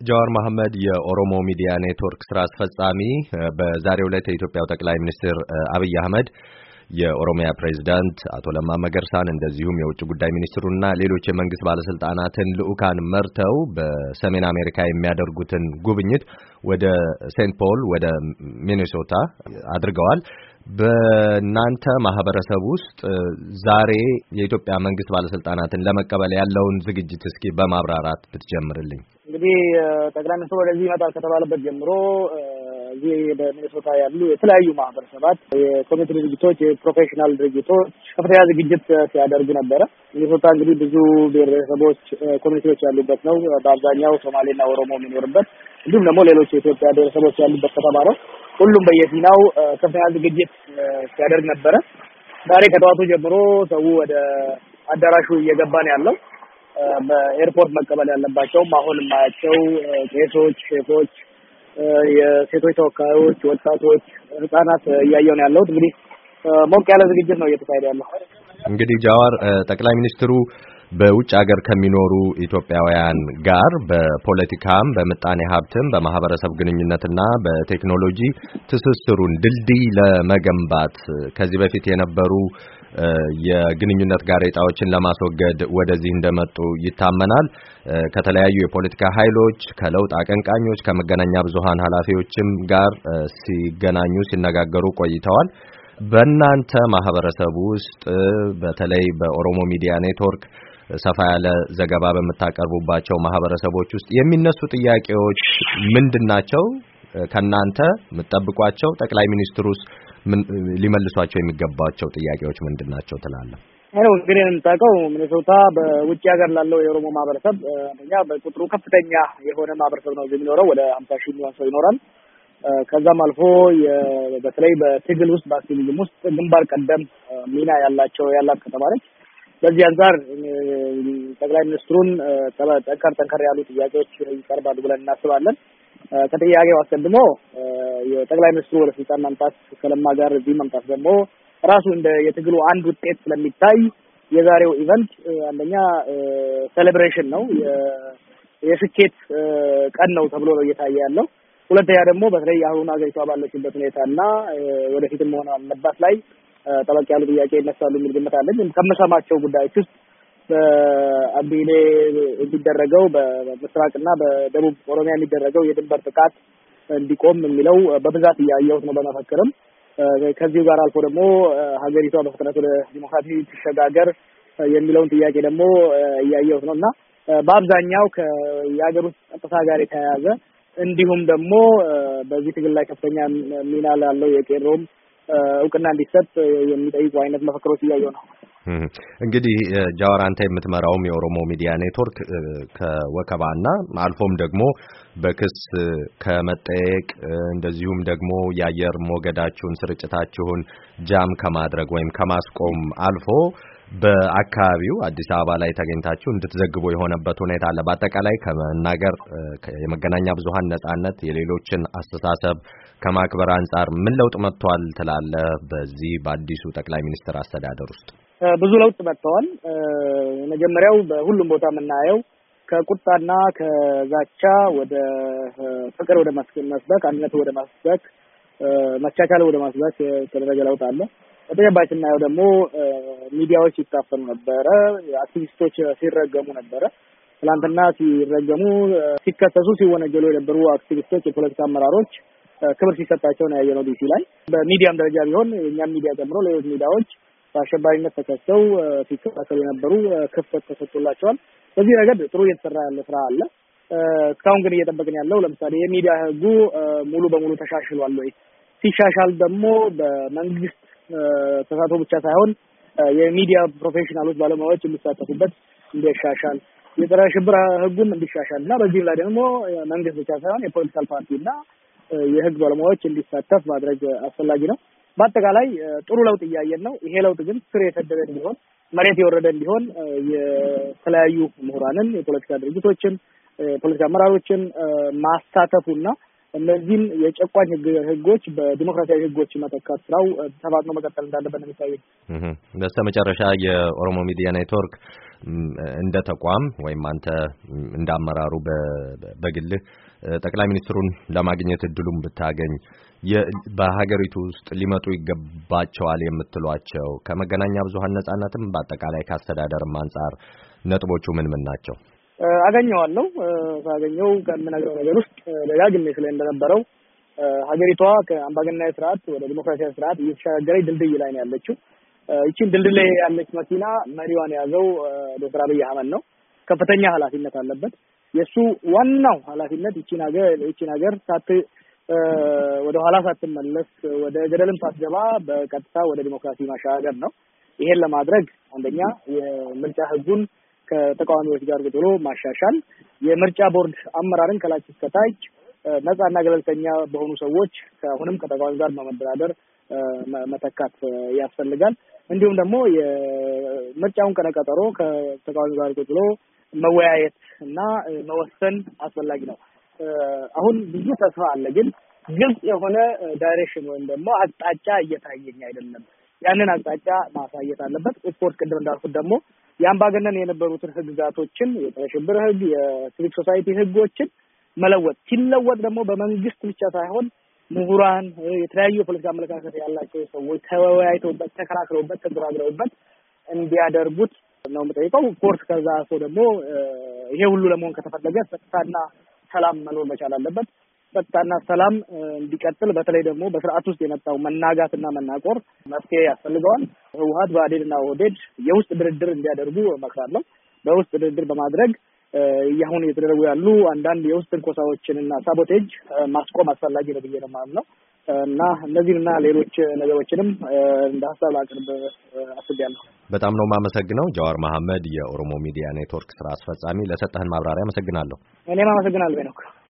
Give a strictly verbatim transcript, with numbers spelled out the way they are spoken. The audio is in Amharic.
ጃዋር መሐመድ የኦሮሞ ሚዲያ ኔትወርክ ስራ አስፈጻሚ በዛሬው ዕለት የኢትዮጵያው ጠቅላይ ሚኒስትር አብይ አህመድ የኦሮሚያ ፕሬዝዳንት አቶ ለማ መገርሳን እንደዚሁም የውጭ ጉዳይ ሚኒስትሩና ሌሎች የመንግስት ባለስልጣናትን ልኡካን መርተው በሰሜን አሜሪካ የሚያደርጉትን ጉብኝት ወደ ሴንት ፖል ወደ ሚኒሶታ አድርገዋል። በእናንተ ማህበረሰብ ውስጥ ዛሬ የኢትዮጵያ መንግስት ባለስልጣናትን ለመቀበል ያለውን ዝግጅት እስኪ በማብራራት ብትጀምርልኝ። እንግዲህ ጠቅላይ ሚኒስትሩ ወደዚህ ይመጣል ከተባለበት ጀምሮ እዚህ በሚኒሶታ ያሉ የተለያዩ ማህበረሰባት፣ የኮሚኒቲ ድርጅቶች፣ የፕሮፌሽናል ድርጅቶች ከፍተኛ ዝግጅት ሲያደርጉ ነበረ። ሚኒሶታ እንግዲህ ብዙ ብሔረሰቦች፣ ኮሚኒቲዎች ያሉበት ነው። በአብዛኛው ሶማሌና ኦሮሞ የሚኖርበት እንዲሁም ደግሞ ሌሎች የኢትዮጵያ ብሔረሰቦች ያሉበት ከተማ ነው። ሁሉም በየፊናው ከፍተኛ ዝግጅት ሲያደርግ ነበረ። ዛሬ ከጠዋቱ ጀምሮ ሰው ወደ አዳራሹ እየገባ ነው ያለው። በኤርፖርት መቀበል ያለባቸውም አሁን የማያቸው ቄሶች፣ ሼፎች፣ የሴቶች ተወካዮች፣ ወጣቶች፣ ህጻናት እያየሁ ነው ያለሁት። እንግዲህ ሞቅ ያለ ዝግጅት ነው እየተካሄደ ያለው። እንግዲህ ጃዋር፣ ጠቅላይ ሚኒስትሩ በውጭ ሀገር ከሚኖሩ ኢትዮጵያውያን ጋር በፖለቲካም በምጣኔ ሀብትም በማህበረሰብ ግንኙነትና በቴክኖሎጂ ትስስሩን ድልድይ ለመገንባት ከዚህ በፊት የነበሩ የግንኙነት ጋሬጣዎችን ለማስወገድ ወደዚህ እንደመጡ ይታመናል። ከተለያዩ የፖለቲካ ኃይሎች፣ ከለውጥ አቀንቃኞች፣ ከመገናኛ ብዙሃን ኃላፊዎችም ጋር ሲገናኙ ሲነጋገሩ ቆይተዋል። በእናንተ ማህበረሰብ ውስጥ በተለይ በኦሮሞ ሚዲያ ኔትወርክ ሰፋ ያለ ዘገባ በመታቀርቡባቸው ማህበረሰቦች ውስጥ የሚነሱ ጥያቄዎች ምንድናቸው? ከናንተ የምትጠብቋቸው ጠቅላይ ሚኒስትሩስ ሊመልሷቸው የሚገባቸው ጥያቄዎች ምንድናቸው ትላለህ? አዎ እንግዲህ የምታውቀው ሚኒሶታ በውጭ ሀገር ላለው የኦሮሞ ማህበረሰብ አንደኛ በቁጥሩ ከፍተኛ የሆነ ማህበረሰብ ነው የሚኖረው። ወደ ሃምሳ ሺህ የሚሆን ሰው ይኖራል። ከዛም አልፎ በተለይ በትግል ውስጥ በአክቲቪዝም ውስጥ ግንባር ቀደም ሚና ያላቸው ያላት ከተማ ነች። በዚህ አንፃር ጠቅላይ ሚኒስትሩን ጠንከር ጠንከር ያሉ ጥያቄዎች ይቀርባሉ ብለን እናስባለን። ከጥያቄው አስቀድሞ የጠቅላይ ሚኒስትሩ ወደ ስልጣን መምጣት ከለማ ጋር እዚህ መምጣት ደግሞ ራሱ እንደ የትግሉ አንድ ውጤት ስለሚታይ የዛሬው ኢቨንት አንደኛ ሴሌብሬሽን ነው፣ የስኬት ቀን ነው ተብሎ ነው እየታየ ያለው። ሁለተኛ ደግሞ በተለይ አሁን ሀገሪቷ ባለችበት ሁኔታና ወደፊትም መሆን አለባት ላይ ጠበቅ ያሉ ጥያቄ ይነሳሉ የሚል ግምት አለኝ። ከመሰማቸው ጉዳዮች ውስጥ በአቢሌ የሚደረገው በምስራቅና በደቡብ ኦሮሚያ የሚደረገው የድንበር ጥቃት እንዲቆም የሚለው በብዛት እያየሁት ነው በመፈክርም። ከዚሁ ጋር አልፎ ደግሞ ሀገሪቷ በፍጥነት ወደ ዲሞክራሲ ትሸጋገር የሚለውን ጥያቄ ደግሞ እያየሁት ነው እና በአብዛኛው ከየሀገር ውስጥ ጸጥታ ጋር የተያያዘ እንዲሁም ደግሞ በዚህ ትግል ላይ ከፍተኛ ሚና ላለው የቄሮም እውቅና እንዲሰጥ የሚጠይቁ አይነት መፈክሮች እያየሁ ነው። እንግዲህ ጃዋር፣ አንተ የምትመራውም የኦሮሞ ሚዲያ ኔትወርክ ከወከባና አልፎም ደግሞ በክስ ከመጠየቅ እንደዚሁም ደግሞ የአየር ሞገዳችሁን ስርጭታችሁን ጃም ከማድረግ ወይም ከማስቆም አልፎ በአካባቢው አዲስ አበባ ላይ ተገኝታችሁ እንድትዘግቡ የሆነበት ሁኔታ አለ። በአጠቃላይ ከመናገር የመገናኛ ብዙሃን ነጻነት የሌሎችን አስተሳሰብ ከማክበር አንጻር ምን ለውጥ መጥቷል ትላለህ? በዚህ በአዲሱ ጠቅላይ ሚኒስትር አስተዳደር ውስጥ ብዙ ለውጥ መጥቷል። መጀመሪያው በሁሉም ቦታ የምናየው ከቁጣና ከዛቻ ወደ ፍቅር ወደ መስበክ፣ አንድነት ወደ መስበክ፣ መቻቻል ወደ መስበክ የተደረገ ለውጥ አለ። በተጨባጭ ስናየው ደግሞ ሚዲያዎች ሲታፈኑ ነበረ፣ አክቲቪስቶች ሲረገሙ ነበረ። ትናንትና ሲረገሙ፣ ሲከሰሱ፣ ሲወነጀሉ የነበሩ አክቲቪስቶች፣ የፖለቲካ አመራሮች ክብር ሲሰጣቸው ነው ያየነው ዲሲ ላይ። በሚዲያም ደረጃ ቢሆን የኛም ሚዲያ ጨምሮ ሌሎች ሚዲያዎች በአሸባሪነት ተከሰው ሲከታተሉ የነበሩ ክፍተት ተሰጥቶላቸዋል። በዚህ ረገድ ጥሩ እየተሰራ ያለ ስራ አለ። እስካሁን ግን እየጠበቅን ያለው ለምሳሌ የሚዲያ ህጉ ሙሉ በሙሉ ተሻሽሏል ወይ? ሲሻሻል ደግሞ በመንግስት ተሳትፎ ብቻ ሳይሆን የሚዲያ ፕሮፌሽናሎች ባለሙያዎች የሚሳተፉበት እንዲሻሻል፣ የጸረ ሽብር ህጉም እንዲሻሻል እና በዚህ ላይ ደግሞ መንግስት ብቻ ሳይሆን የፖለቲካል ፓርቲና የህግ ባለሙያዎች እንዲሳተፍ ማድረግ አስፈላጊ ነው። በአጠቃላይ ጥሩ ለውጥ እያየን ነው። ይሄ ለውጥ ግን ስር የሰደደ እንዲሆን፣ መሬት የወረደ እንዲሆን የተለያዩ ምሁራንን፣ የፖለቲካ ድርጅቶችን፣ የፖለቲካ አመራሮችን ማሳተፉና እነዚህን የጨቋኝ ህጎች በዲሞክራሲያዊ ህጎች መተካት ስራው ተባብሮ መቀጠል እንዳለበት ነው የሚታየው። እህ በስተመጨረሻ የኦሮሞ ሚዲያ ኔትወርክ እንደ ተቋም ወይም አንተ እንዳመራሩ በግልህ ጠቅላይ ሚኒስትሩን ለማግኘት እድሉን ብታገኝ በሀገሪቱ ውስጥ ሊመጡ ይገባቸዋል የምትሏቸው ከመገናኛ ብዙሃን ነጻነትም በአጠቃላይ ከአስተዳደርም አንፃር ነጥቦቹ ምን ምን ናቸው? አገኘዋለሁ። ሳገኘው ከምነግረው ነገር ውስጥ ደጋግሜ ስለ እንደነበረው ሀገሪቷ ከአምባገነናዊ ስርዓት ወደ ዲሞክራሲያዊ ስርዓት እየተሸጋገረች ድልድይ ላይ ነው ያለችው። እቺን ድልድይ ላይ ያለች መኪና መሪዋን ያዘው ዶክተር አብይ አህመድ ነው። ከፍተኛ ኃላፊነት አለበት። የሱ ዋናው ኃላፊነት እቺን ሀገር እቺን ሀገር ሳት ወደ ኋላ ሳትመለስ ወደ ገደልም ሳትገባ በቀጥታ ወደ ዲሞክራሲ ማሻገር ነው። ይሄን ለማድረግ አንደኛ የምርጫ ህጉን ከተቃዋሚዎች ጋር ብሎ ማሻሻል፣ የምርጫ ቦርድ አመራርን ከላች እስከ ታች ነፃና ገለልተኛ በሆኑ ሰዎች አሁንም ከተቃዋሚ ጋር በመደራደር መተካት ያስፈልጋል። እንዲሁም ደግሞ የምርጫውን ቀነቀጠሮ ከተቃዋሚ ጋር ብሎ መወያየት እና መወሰን አስፈላጊ ነው። አሁን ብዙ ተስፋ አለ፣ ግን ግልጽ የሆነ ዳይሬክሽን ወይም ደግሞ አቅጣጫ እየታየኝ አይደለም። ያንን አቅጣጫ ማሳየት አለበት። ስፖርት ቅድም እንዳልኩት ደግሞ የአምባገነን የነበሩትን ህግጋቶችን የጸረ ሽብር ህግ፣ የሲቪክ ሶሳይቲ ህጎችን መለወጥ ሲለወጥ ደግሞ በመንግስት ብቻ ሳይሆን ምሁራን፣ የተለያዩ የፖለቲካ አመለካከት ያላቸው ሰዎች ተወያይተውበት፣ ተከራክረውበት፣ ተደራድረውበት እንዲያደርጉት ነው የምጠይቀው። ኮርስ ከዛ ሰው ደግሞ ይሄ ሁሉ ለመሆን ከተፈለገ ጸጥታና ሰላም መኖር መቻል አለበት። ጸጥታና ሰላም እንዲቀጥል በተለይ ደግሞ በስርዓት ውስጥ የመጣው መናጋትና መናቆር መፍትሄ ያስፈልገዋል። ህወሓት ብአዴንና ኦህዴድ የውስጥ ድርድር እንዲያደርጉ እመክራለሁ። በውስጥ ድርድር በማድረግ ያሁን እየተደረጉ ያሉ አንዳንድ የውስጥ እንቆሳዎችንና ሳቦቴጅ ማስቆም አስፈላጊ ነው ብዬ ነው የማምነው እና እነዚህና ሌሎች ነገሮችንም እንደ ሀሳብ አቅርብ አስቤያለሁ። በጣም ነው የማመሰግነው። ጃዋር መሐመድ የኦሮሞ ሚዲያ ኔትወርክ ስራ አስፈጻሚ፣ ለሰጠህን ማብራሪያ አመሰግናለሁ። እኔም አመሰግናለሁ ሄኖክ።